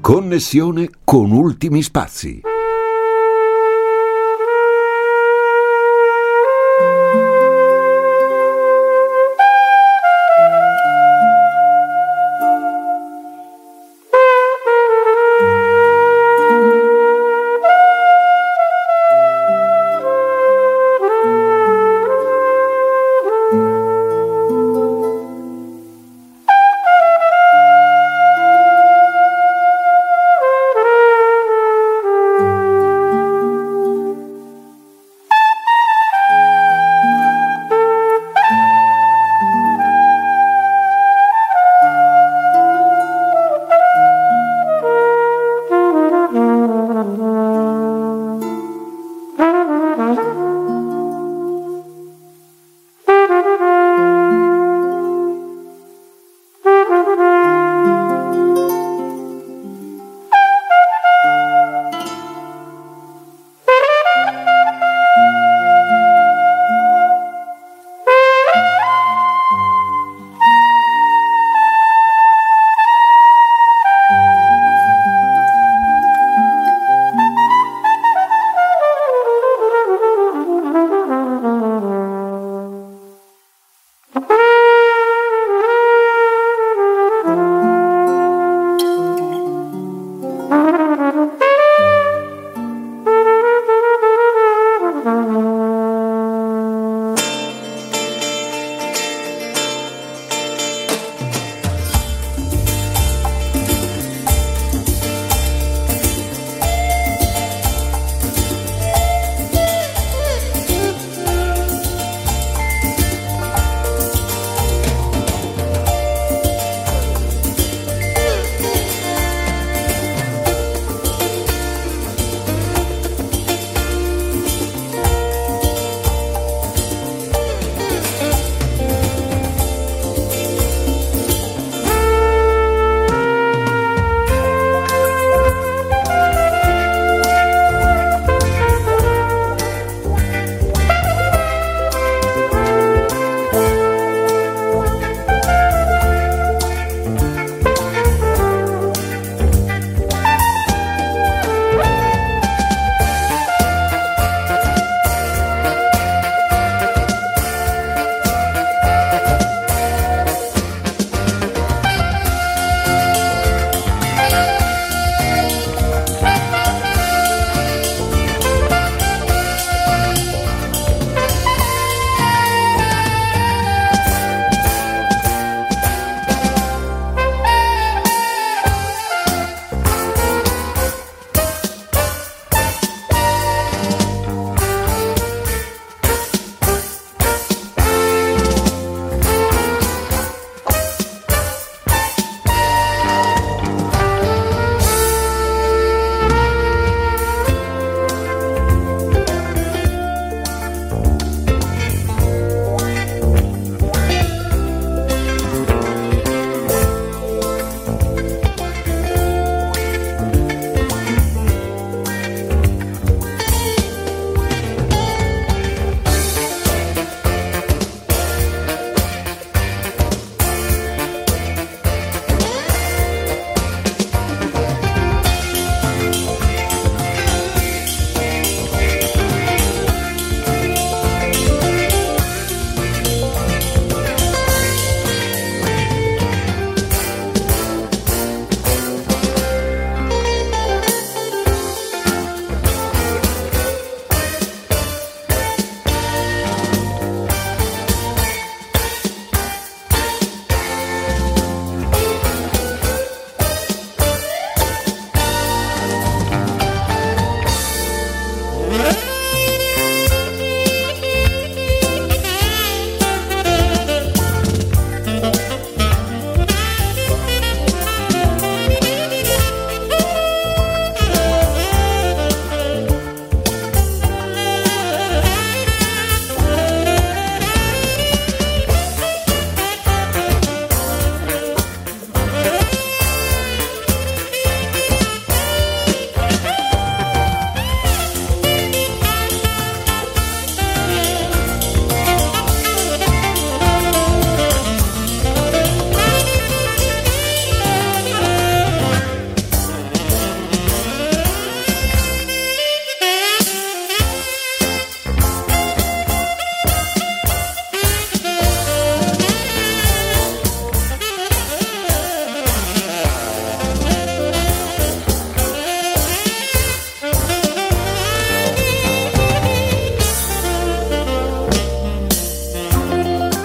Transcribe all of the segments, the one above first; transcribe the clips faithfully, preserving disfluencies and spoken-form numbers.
Connessione con Ultimi Spazi.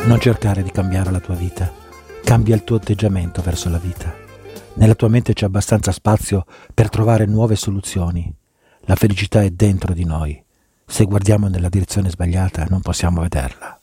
Non cercare di cambiare la tua vita, cambia il tuo atteggiamento verso la vita. Nella tua mente c'è abbastanza spazio per trovare nuove soluzioni. La felicità è dentro di noi. Se guardiamo nella direzione sbagliata non possiamo vederla.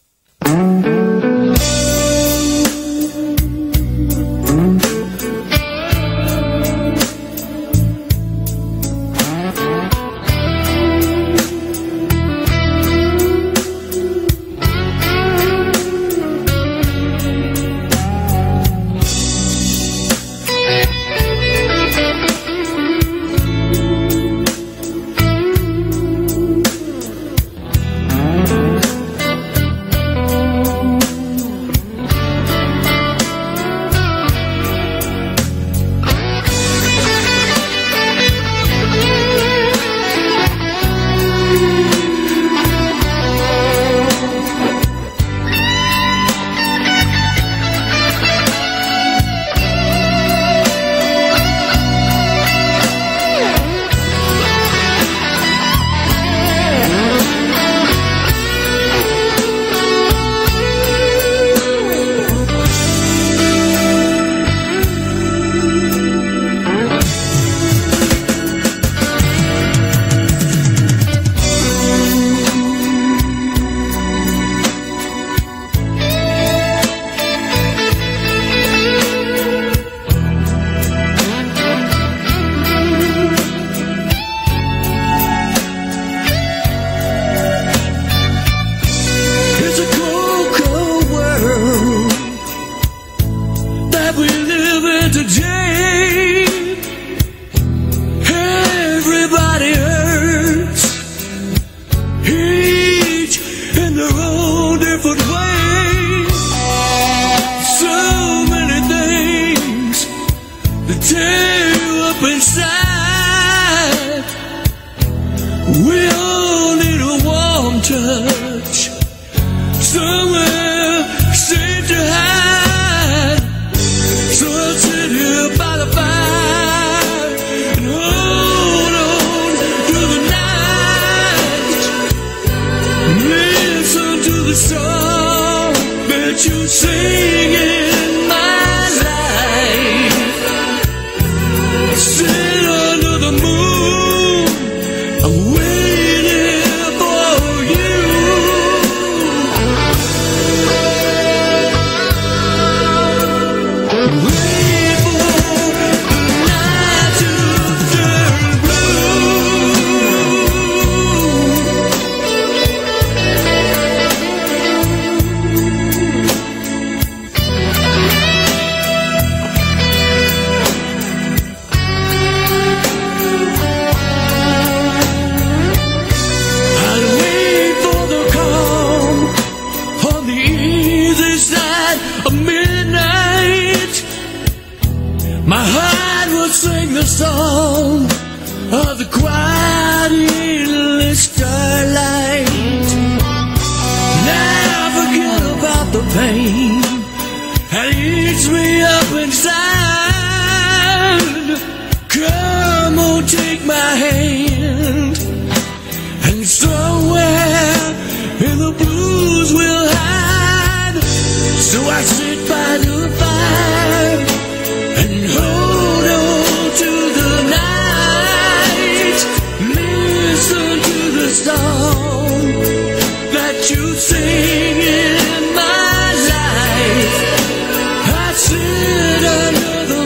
Sing in my life, I sit under the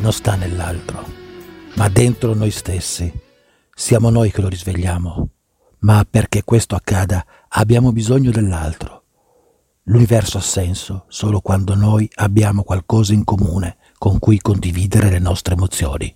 non sta nell'altro, ma dentro noi stessi. Siamo noi che lo risvegliamo, ma perché questo accada abbiamo bisogno dell'altro. L'universo ha senso solo quando noi abbiamo qualcosa in comune con cui condividere le nostre emozioni.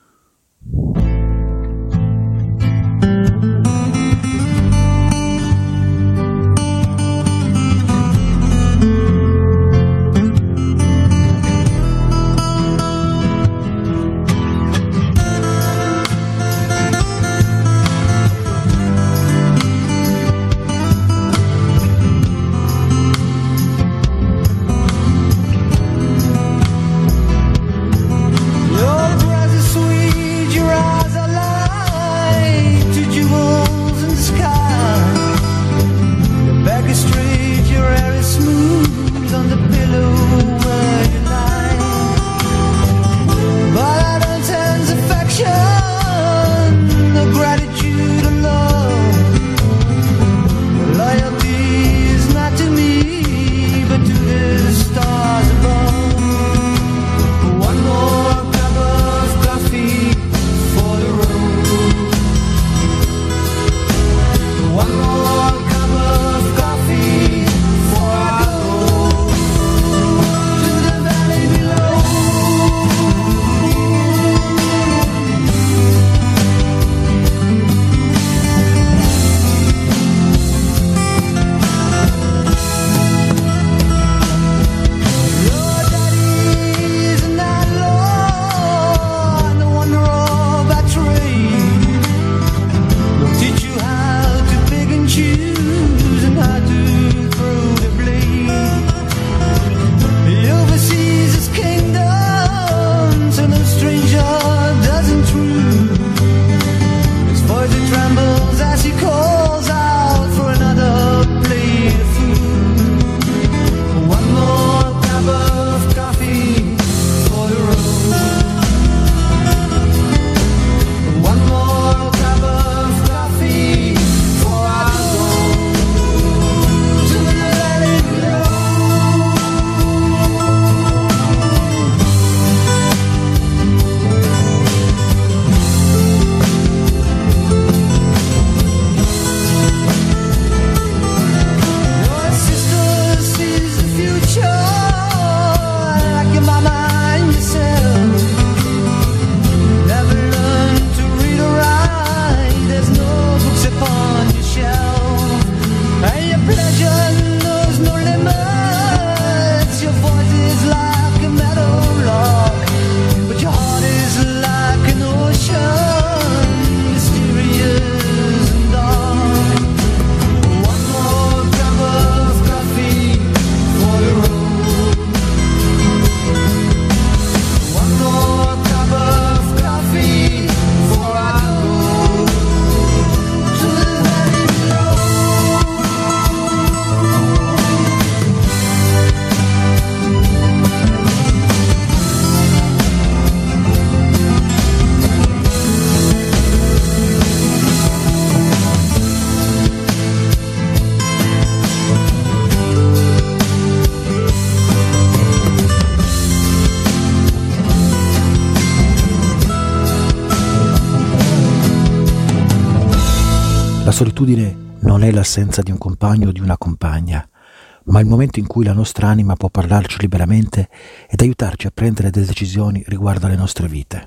La solitudine non è l'assenza di un compagno o di una compagna, ma il momento in cui la nostra anima può parlarci liberamente ed aiutarci a prendere delle decisioni riguardo alle nostre vite.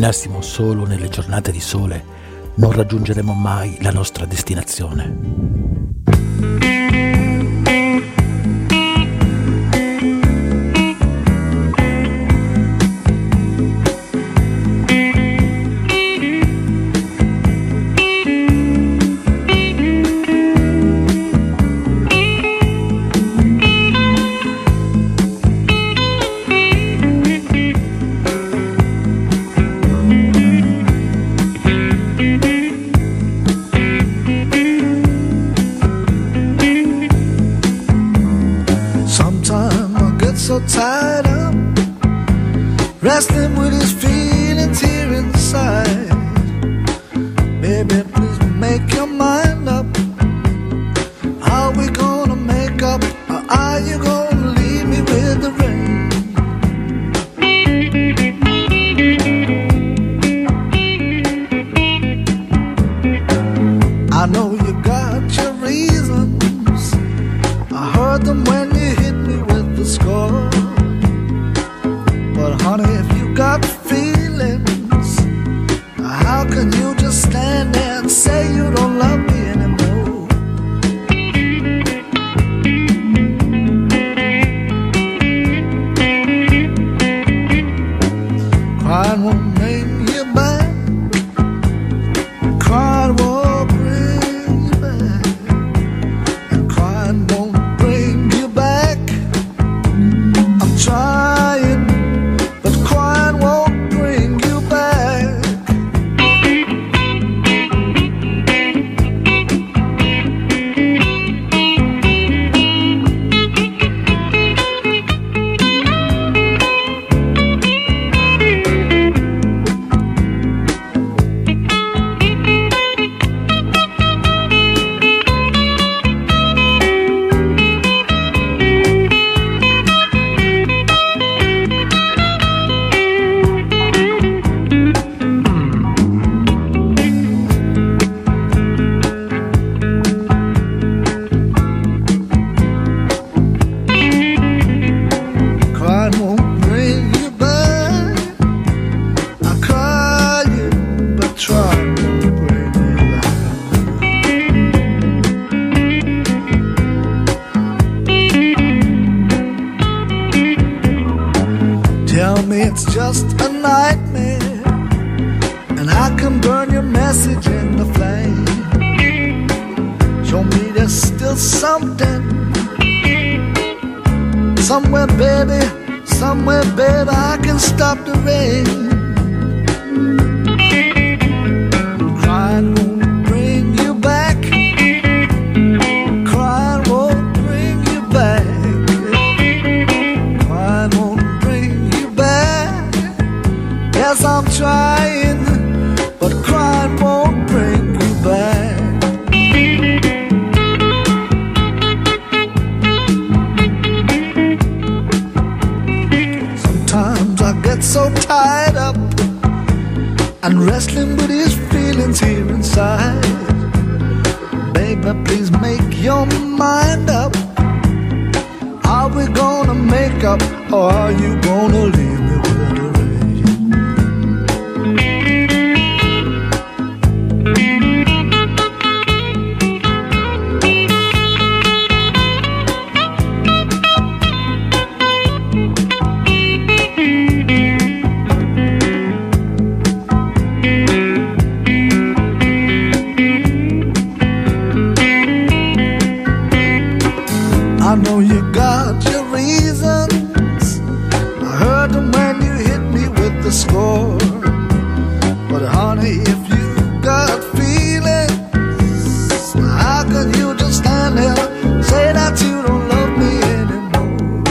camminassimo solo nelle giornate di sole, non raggiungeremo mai la nostra destinazione. So tied up, wrestling with his feelings here inside. Baby, please make your mind up. Are we gonna make up, or are you gonna leave me with the rain? I know you got your reasons. I heard them when you hit me with the score. But honey, if you got feelings, how can you just stand there and say you don't love me anymore? Crying won't bring you back. Crying won't bring you back. And crying won't bring you back. I'm trying, but crying won't bring you back. Crying won't bring you back. I'm crying, but trying won't bring you back. Tell me it's just a nightmare, and I can burn your message in the flame. Show me there's still something. Somewhere, baby, somewhere, baby, I can stop the rain. Crying won't bring you back. Crying won't bring you back. Crying won't bring you back. Yes, I'm trying, but crying won't bring you back. Sometimes I get so tied up and wrestling with his feelings here inside. Baby, please make your mind up. Are we gonna make up, or are you gonna leave me with the rain? I know you got your reasons. I heard them when you hit me with the score. But honey, if you got feelings, how can you just stand there, say that you don't love me anymore?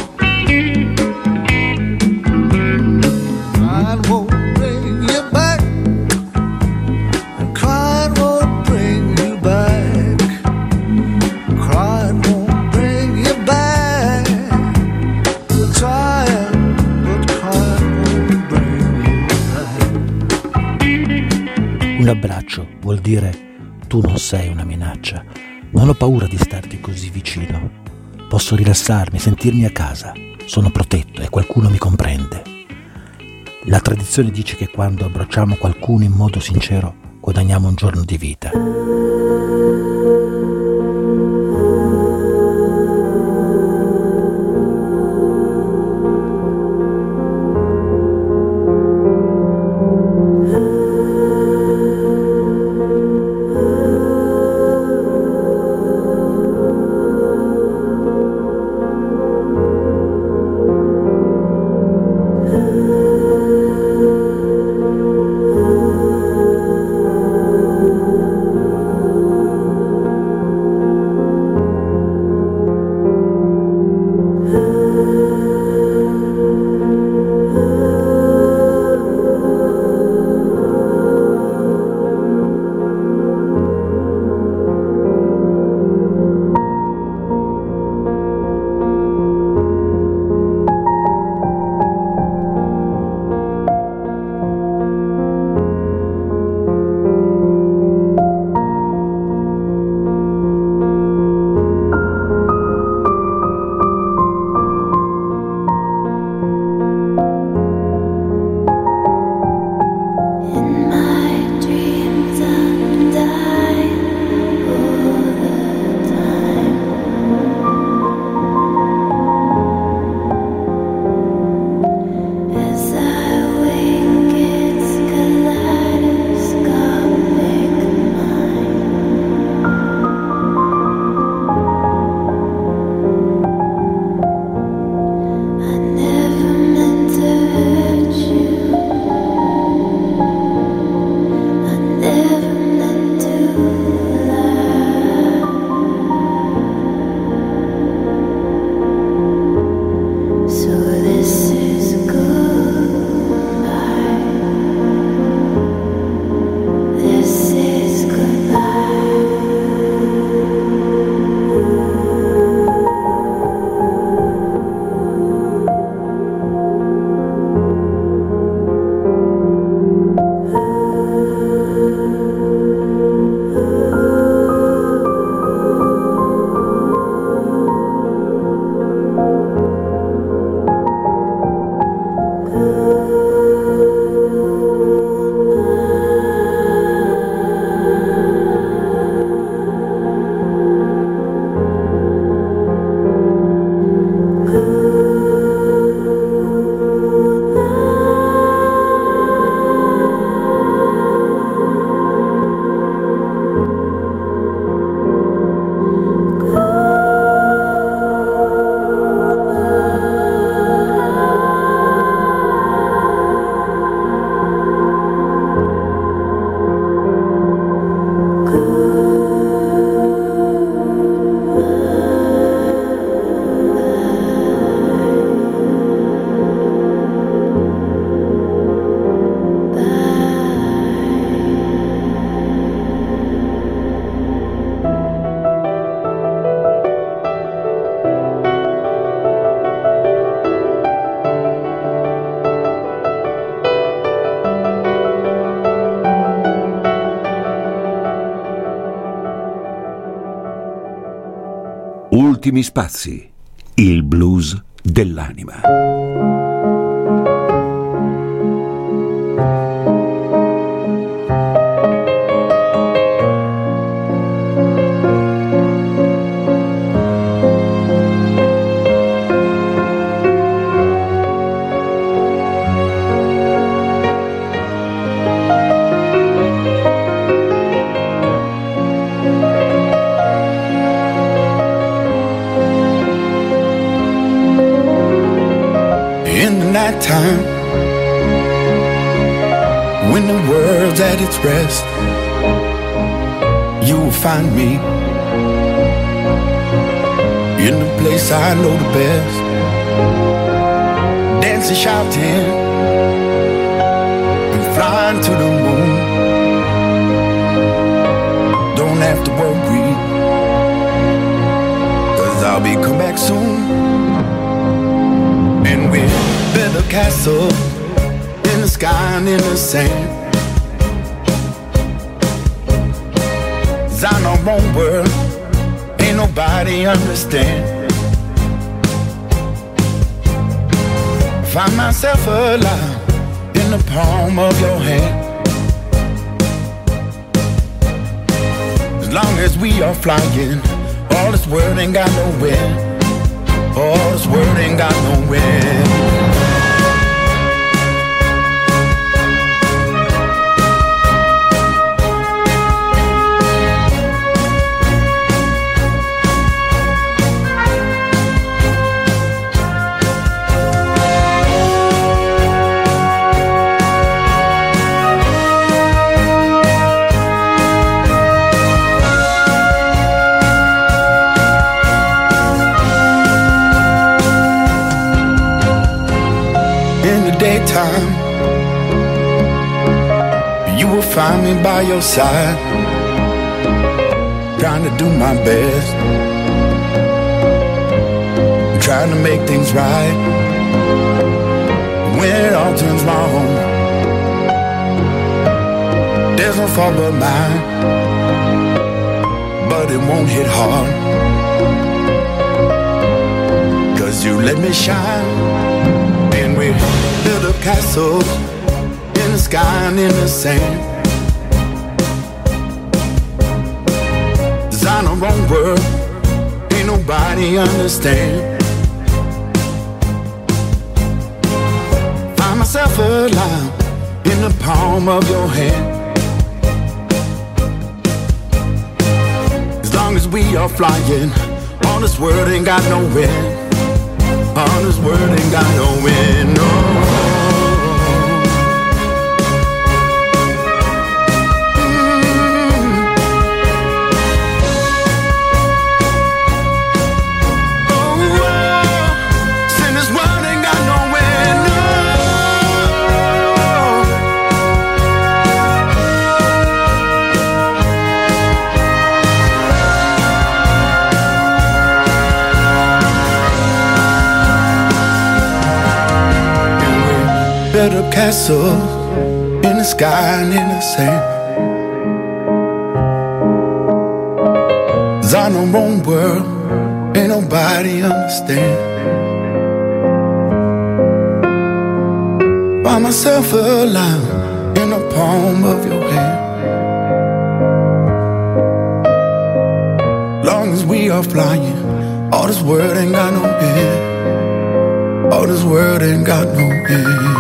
Crying won't bring you back, and crying won't bring you back. Crying won't bring you back. Trying, but crying won't bring you back. Un abbraccio vuol dire tu non sei una minaccia. Non ho paura di starti così vicino. Posso rilassarmi, sentirmi a casa. Sono protetto e qualcuno mi comprende. La tradizione dice che quando abbracciamo qualcuno in modo sincero guadagniamo un giorno di vita. Ultimi spazi, il blues dell'anima. Time when the world's at its rest, you will find me in the place I know the best, dancing, shouting, and flying to the moon. Don't have to worry, 'cause I'll be come back soon. And we'll build a castle in the sky and in the sand. 'Cause I know one world, ain't nobody understand. Find myself alive in the palm of your hand. As long as we are flying, all this world ain't got no wind. All this world ain't got no wind. Daytime, you will find me by your side, trying to do my best, trying to make things right. When it all turns wrong, there's no fault but mine, but it won't hit hard, 'cause you let me shine. And we build up castles in the sky and in the sand, design our own world, ain't nobody understand. Find myself alive in the palm of your hand. As long as we are flying, all this world ain't got no wind. All this world ain't got no wind, no. Mm. Oh, oh. Say this world ain't got no wind, no. Build up castles in the sky and in the sand, design our own world, ain't nobody understand. Find myself alive in the palm of your hand. Long as we are flying, all this world ain't got no end. All this world ain't got no end.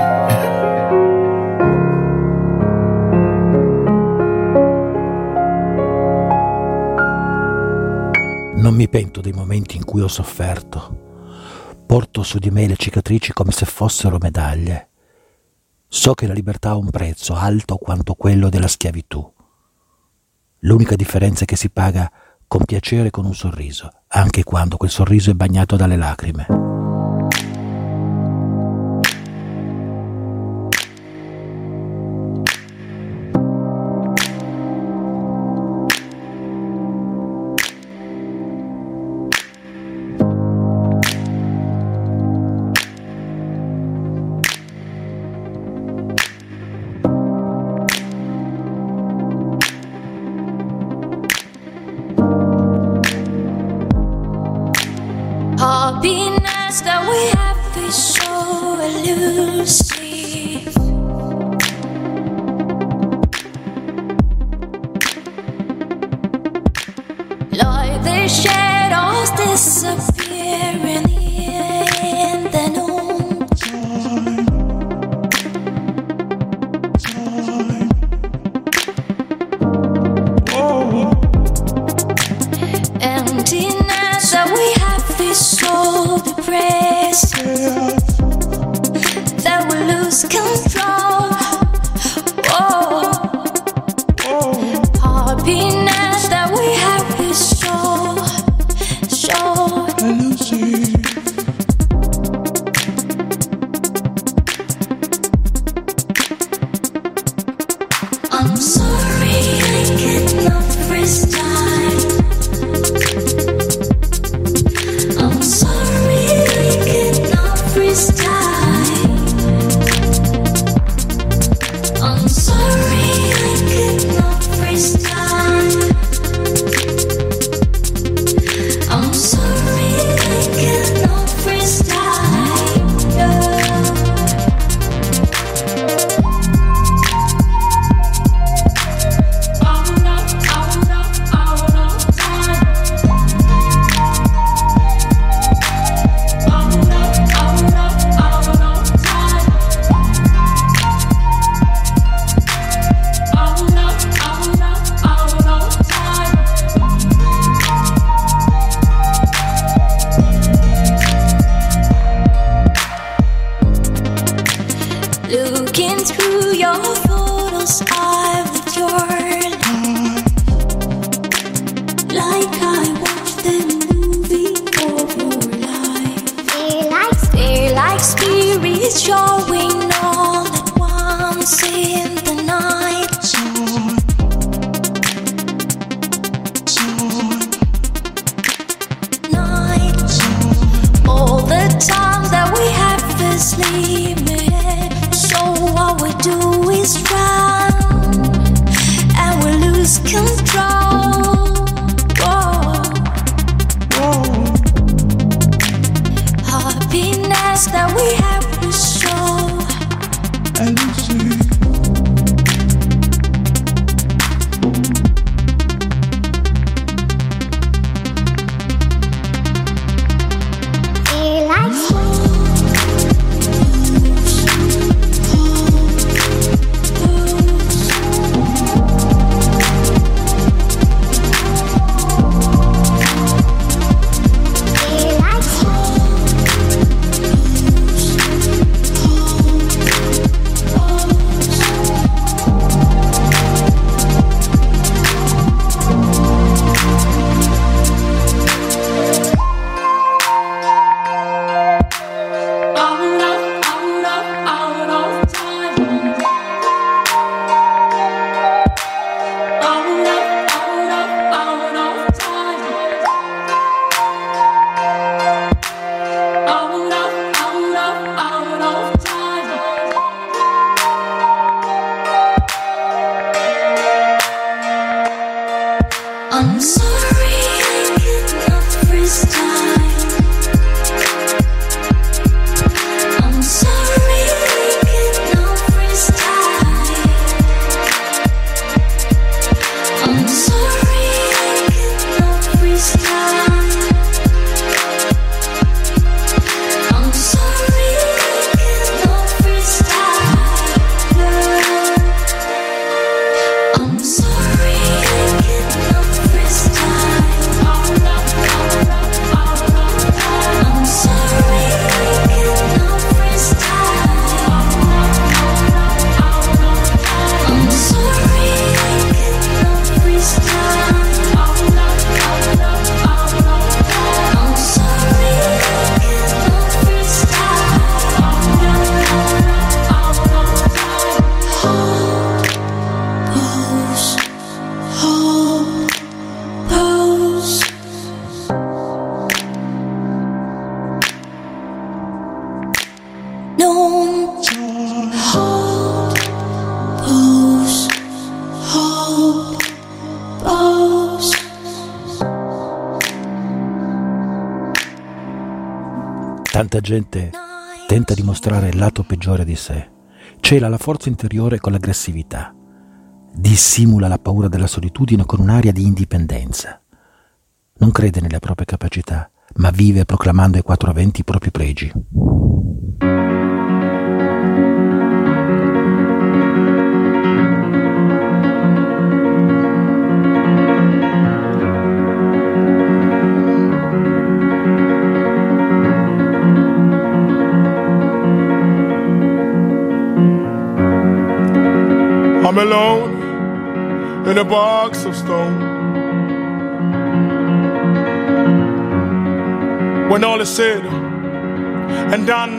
Non mi pento dei momenti in cui ho sofferto. Porto su di me le cicatrici come se fossero medaglie. So che la libertà ha un prezzo alto quanto quello della schiavitù. L'unica differenza è che si paga con piacere e con un sorriso, anche quando quel sorriso è bagnato dalle lacrime. Happiness that we have is so elusive. Like the shadows disappearing in the noontime. Oh. Emptiness that we have is so depressing that we lose control. Oh, oh. Happiness that we have is so, so elusive. I'm sorry I cannot freeze time. I'm sorry I cannot freeze time. I'm sorry I cannot freestyle. I'm sorry I cannot freestyle. I'm sorry I cannot freestyle. I'm sorry I cannot freestyle. I'm sorry I cannot freestyle. I'm sorry I cannot freestyle. I'm sorry I cannot freestyle. I'm sorry I cannot freestyle. Pose, hold, pose. Don't hold, pose, hold, pose. Tanta gente tenta di mostrare il lato peggiore di sé, cela la forza interiore con l'aggressività, dissimula la paura della solitudine con un'aria di indipendenza. Non crede nelle proprie capacità, ma vive proclamando ai quattro venti i propri pregi. I'm alone in a box of stone. When all is said and done,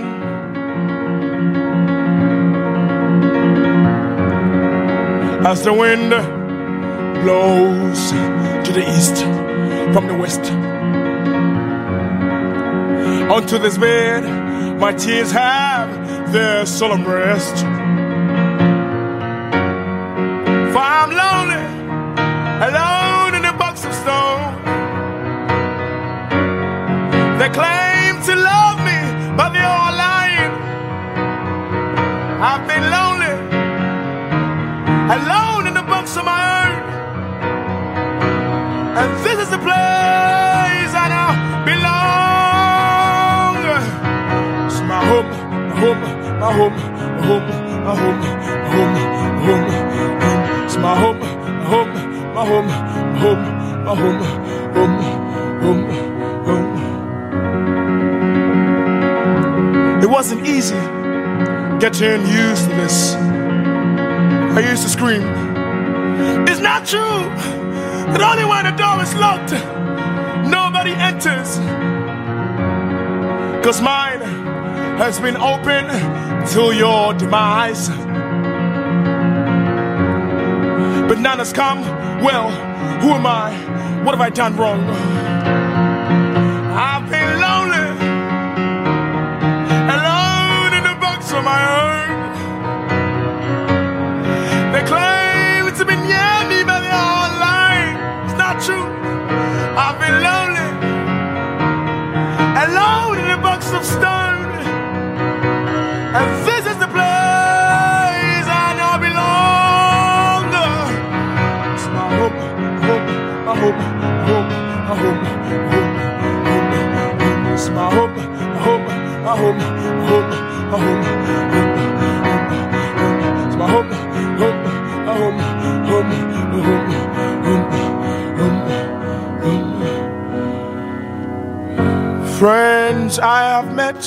as the wind blows to the east from the west, onto this bed my tears have their solemn rest. For I'm lonely, alone in a box of stone. They claim to love me, but they're all lying. I've been lonely, alone in a box of my own. And this is the place I now belong. It's my home, my home, my home, my home, my home, my home, my home, home. It's my home, my home, my home, my home, my home, home, home, home. It wasn't easy getting used to this. I used to scream, it's not true that only when the door is locked, nobody enters. Cause mine has been open till your demise. But none has come. Well, who am I? What have I done wrong? I've been lonely, alone in a box of my own. They claim to be near me, but they're all lying. It's not true. I've been lonely, alone in a box of stone. And this is the place I now belong. It's my home, home, my home, home, my home, home, home, home. It's my home, home, my home, home, my home, home, home. It's my home, home, my home, home, home, home, home, home. Friends I have met,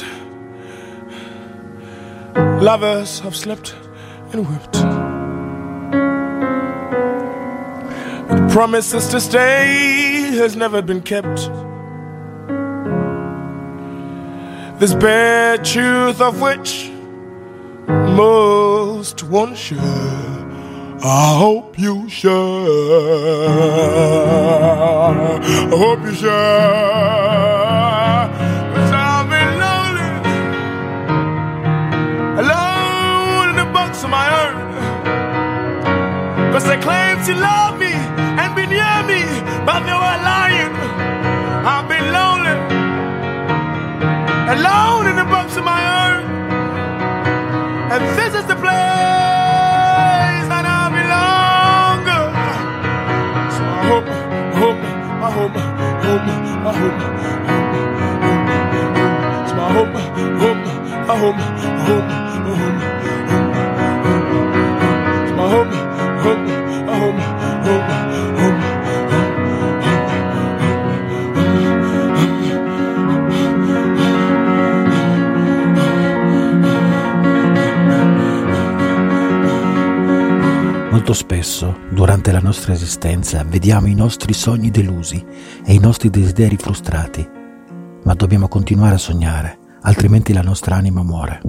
lovers have slept and wept, but promises to stay has never been kept. This bare truth of which most won't share, I hope you share. I hope you share. 'Cause I've been lonely, alone in a box of my own. 'Cause they claim to love me and be near me, but you were lying. I've been lonely, alone in the box of my own, and this is the place that I belong. So I hope, hope, I hope, hope, I hope, so I hope, hope, I hope, hope, hope, so I hope, hope, I hope, hope, hope. Molto spesso, durante la nostra esistenza, vediamo i nostri sogni delusi e i nostri desideri frustrati, ma dobbiamo continuare a sognare, altrimenti la nostra anima muore.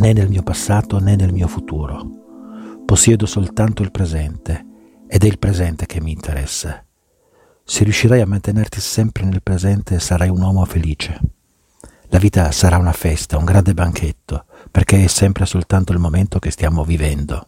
né nel mio passato né nel mio futuro. Possiedo soltanto il presente ed è il presente che mi interessa. Se riuscirai a mantenerti sempre nel presente sarai un uomo felice. La vita sarà una festa, un grande banchetto, perché è sempre soltanto il momento che stiamo vivendo.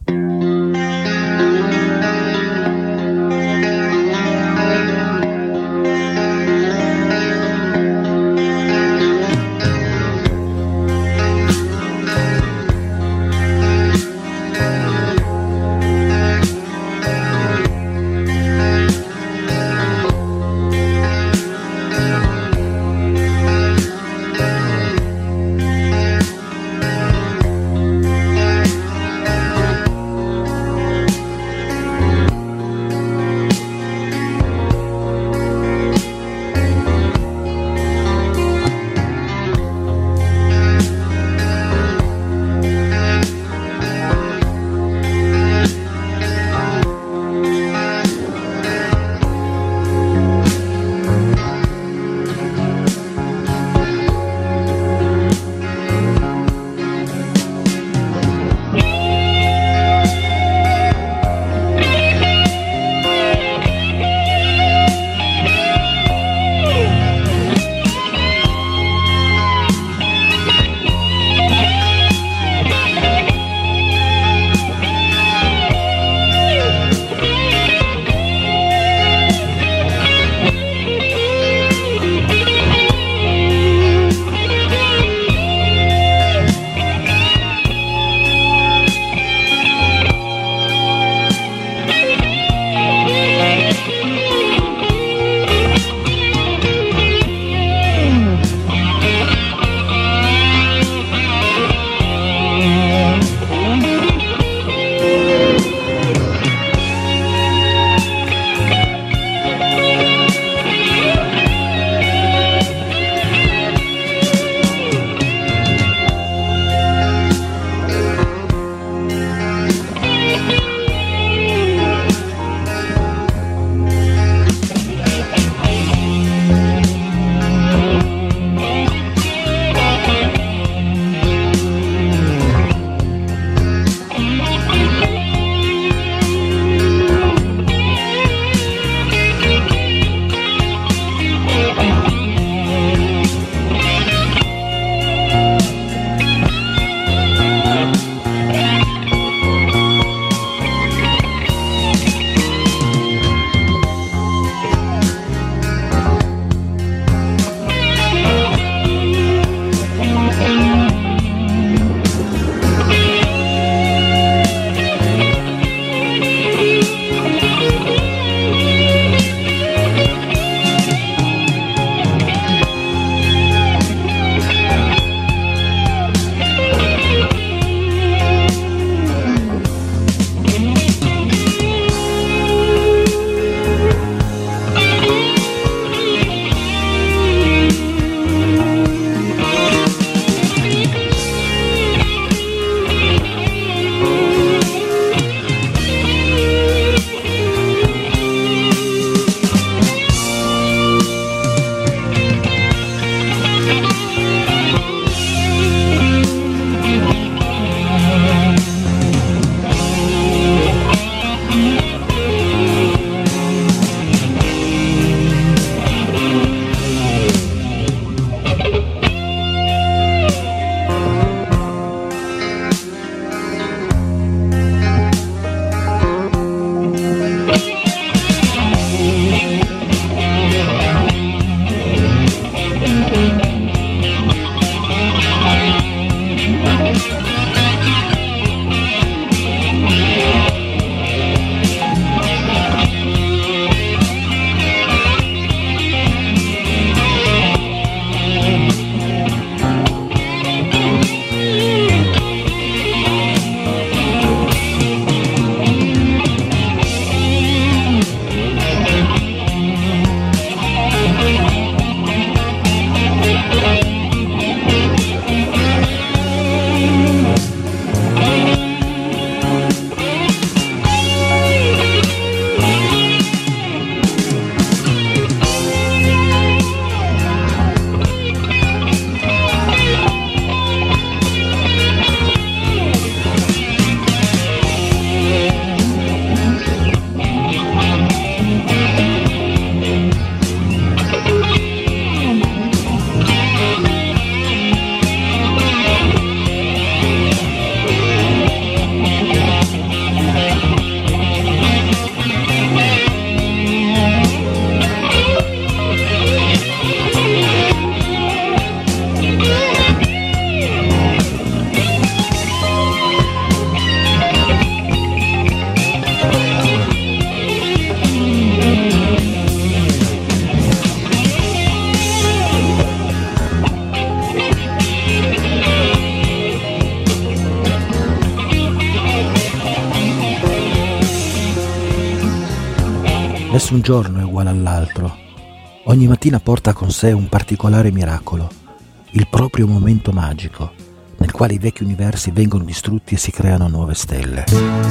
Nessun giorno è uguale all'altro. Ogni mattina porta con sé un particolare miracolo, il proprio momento magico, nel quale i vecchi universi vengono distrutti e si creano nuove stelle.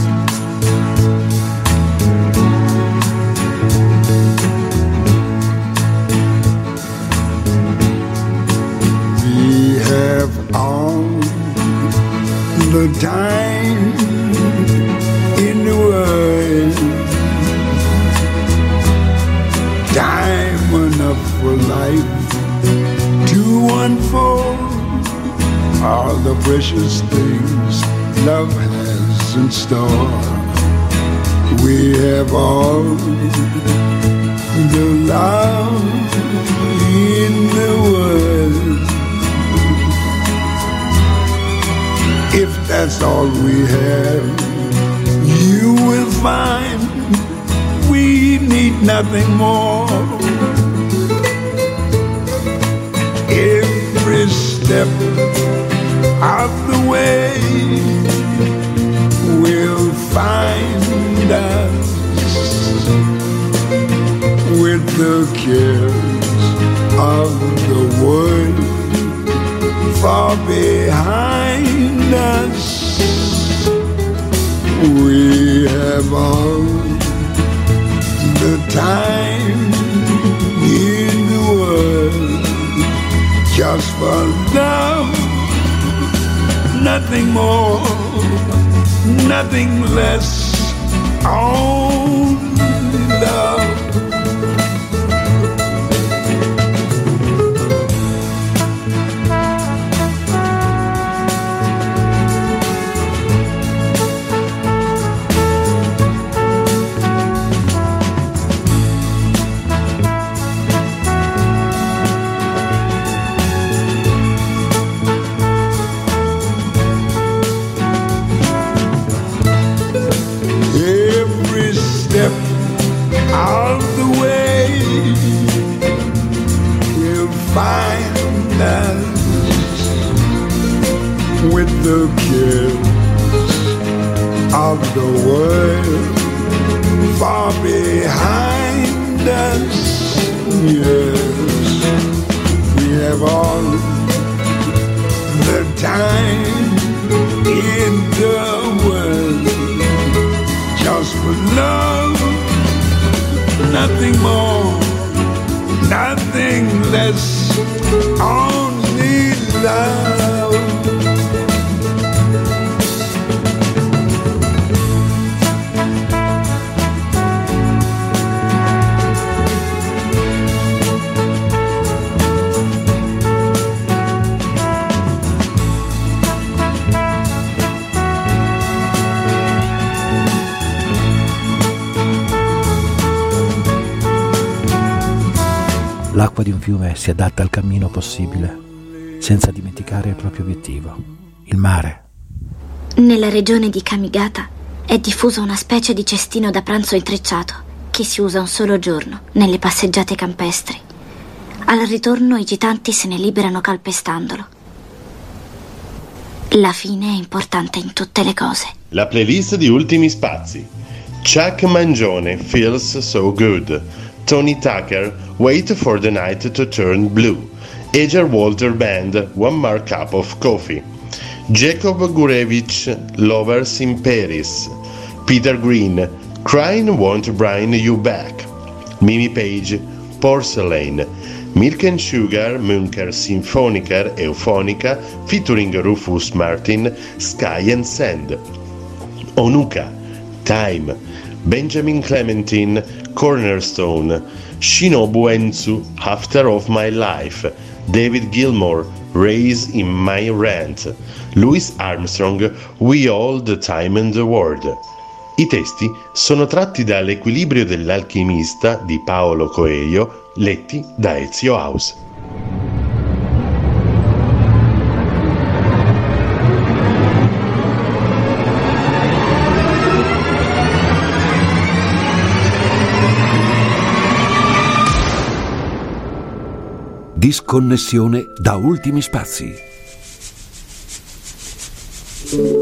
We have all the time in the world, time enough for life to unfold all the precious things love has in store. We have all the love in the world. If that's all we have, you will find we need nothing more. Every step of the way will find us with the cares of the world far behind us. We have all the time in the world just for love, nothing more, nothing less, only love. Out the way we'll find us with the kids of the world far behind us. Yes, we have all the time in the world just for love. Nothing more, nothing less, only love. L'acqua di un fiume si adatta al cammino possibile, senza dimenticare il proprio obiettivo, il mare. Nella regione di Kamigata è diffusa una specie di cestino da pranzo intrecciato che si usa un solo giorno nelle passeggiate campestri. Al ritorno i gitanti se ne liberano calpestandolo. La fine è importante in tutte le cose. La playlist di Ultimi Spazi. Chuck Mangione, Feels So Good. Tony Tucker, Wait for the Night to Turn Blue. Eger Walter Band, One More Cup of Coffee. Jacob Gurevich, Lovers in Paris. Peter Green, Crying Won't Bring You Back. Mimi Page, Porcelain. Milk and Sugar, Munker Sinfoniker, Eufonica, featuring Rufus Martin, Sky and Sand. Onuka, Time. Benjamin Clementine, Cornerstone. Shinobu Enzu, After of My Life. David Gilmour, Raise in My Rant. Louis Armstrong, We All the Time in the World. I testi sono tratti dall'Equilibrio dell'alchimista di Paolo Coelho, letti da Ezio House. Disconnessione da Ultimi Spazi.